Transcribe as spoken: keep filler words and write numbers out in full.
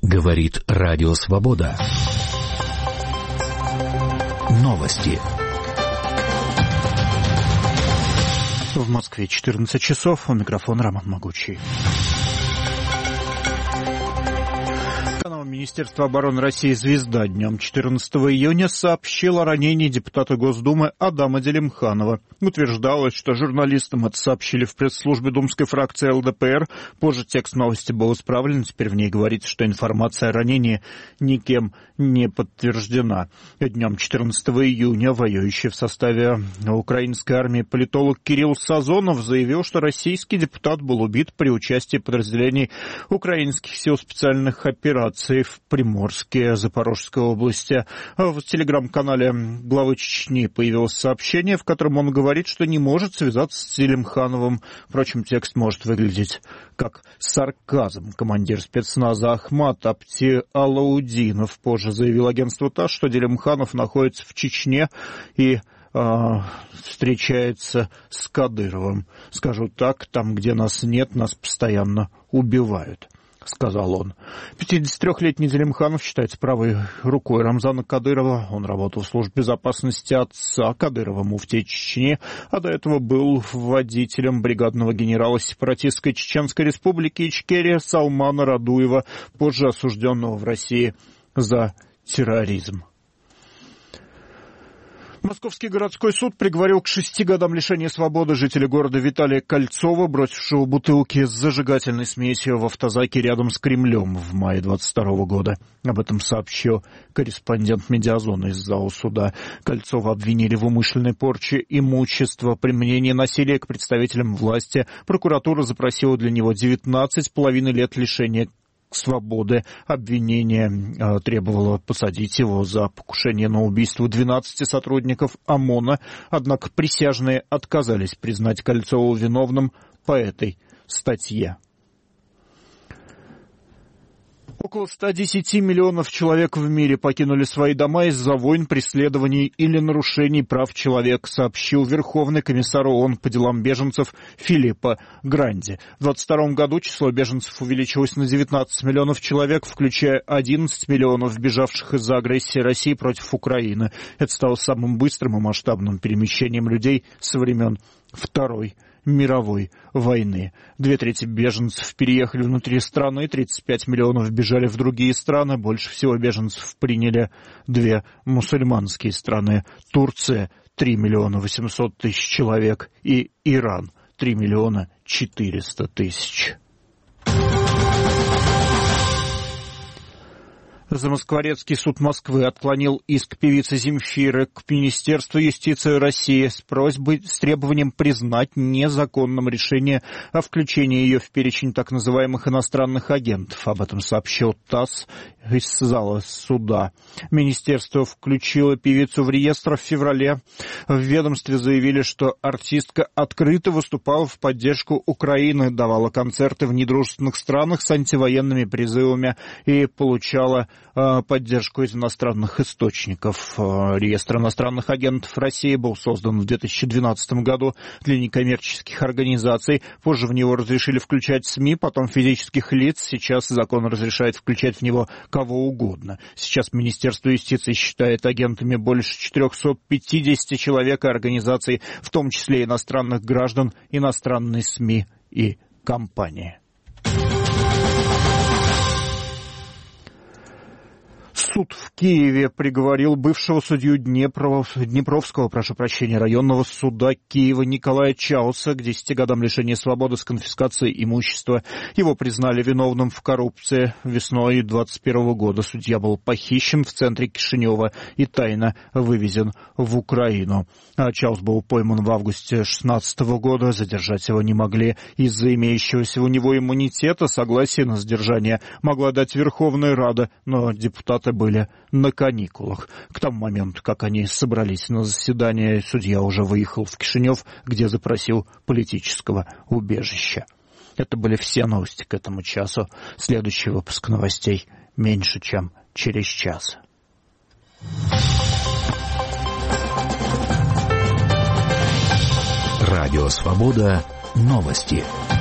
Говорит Радио Свобода. Новости. В Москве четырнадцать часов. У микрофона Роман Могучий. Канал Министерства обороны России «Звезда» днем четырнадцатого июня сообщил о ранении депутата Госдумы Адама Делимханова. Утверждалось, что журналистам это сообщили в пресс-службе думской фракции эл дэ пэ эр. Позже текст новости был исправлен. Теперь в ней говорится, что информация о ранении никем не подтверждена. Днем четырнадцатого июня воюющий в составе украинской армии политолог Кирилл Сазонов заявил, что российский депутат был убит при участии подразделений украинских сил специальных операций в Приморске, Запорожской области. В телеграм-канале главы Чечни появилось сообщение, в котором он говорит, что не может связаться с Делимхановым. Впрочем, текст может выглядеть как сарказм. Командир спецназа Ахмат Апти Алаудинов позже заявил агентству ТАСС, что Делимханов находится в Чечне и э, встречается с Кадыровым. Скажу так, там, где нас нет, нас постоянно убивают, сказал он. пятидесятитрёхлетний Делимханов считается правой рукой Рамзана Кадырова. Он работал в службе безопасности отца Кадырова, муфтия Чечни, а до этого был водителем бригадного генерала сепаратистской Чеченской республики Ичкерия Салмана Радуева, позже осужденного в России за терроризм. Московский городской суд приговорил к шести годам лишения свободы жителя города Виталия Кольцова, бросившего бутылки с зажигательной смесью в автозаке рядом с Кремлем в мае двадцать второго года. Об этом сообщил корреспондент «Медиазона» из зала суда. Кольцова обвинили в умышленной порче имущества, применении насилия к представителям власти. Прокуратура запросила для него девятнадцать с половиной лет лишения свободы. Обвинение э, требовало посадить его за покушение на убийство двенадцати сотрудников ОМОНа, однако присяжные отказались признать Кольцова виновным по этой статье. Около ста десяти миллионов человек в мире покинули свои дома из-за войн, преследований или нарушений прав человека, сообщил Верховный комиссар ООН по делам беженцев Филиппо Гранди. В двадцать втором году число беженцев увеличилось на девятнадцать миллионов человек, включая одиннадцать миллионов бежавших из-за агрессии России против Украины. Это стало самым быстрым и масштабным перемещением людей со времен Второй мировой войны. Две трети беженцев переехали внутри страны, тридцать пять миллионов бежали в другие страны. Больше всего беженцев приняли две мусульманские страны. Турция — три миллиона восемьсот тысяч человек и Иран — три миллиона четыреста тысяч. Замоскворецкий суд Москвы отклонил иск певицы Земфиры к Министерству юстиции России с просьбой, с требованием признать незаконным решение о включении ее в перечень так называемых иностранных агентов. Об этом сообщил ТАСС из зала суда. Министерство включило певицу в реестр в феврале. В ведомстве заявили, что артистка открыто выступала в поддержку Украины, давала концерты в недружественных странах с антивоенными призывами и получала поддержку из иностранных источников. Реестр иностранных агентов России был создан в две тысячи двенадцатом году для некоммерческих организаций. Позже в него разрешили включать СМИ, потом физических лиц. Сейчас закон разрешает включать в него кого угодно. Сейчас Министерство юстиции считает агентами больше четырехсот пятидесяти человек и организаций, в том числе иностранных граждан, иностранные СМИ и компании. Суд в Киеве приговорил бывшего судью Днепров... Днепровского, прошу прощения, районного суда Киева Николая Чауса к десяти годам лишения свободы с конфискацией имущества. Его признали виновным в коррупции. Весной двадцать первого года судья был похищен в центре Кишинева и тайно вывезен в Украину. Чаус был пойман в августе шестнадцатого года. Задержать его не могли из-за имеющегося у него иммунитета. Согласие на задержание могла дать Верховная Рада, но депутаты были на каникулах. К тому моменту, как они собрались на заседание, судья уже выехал в Кишинев, где запросил политического убежища. Это были все новости к этому часу. Следующий выпуск новостей меньше, чем через час. Радио Свобода. Новости.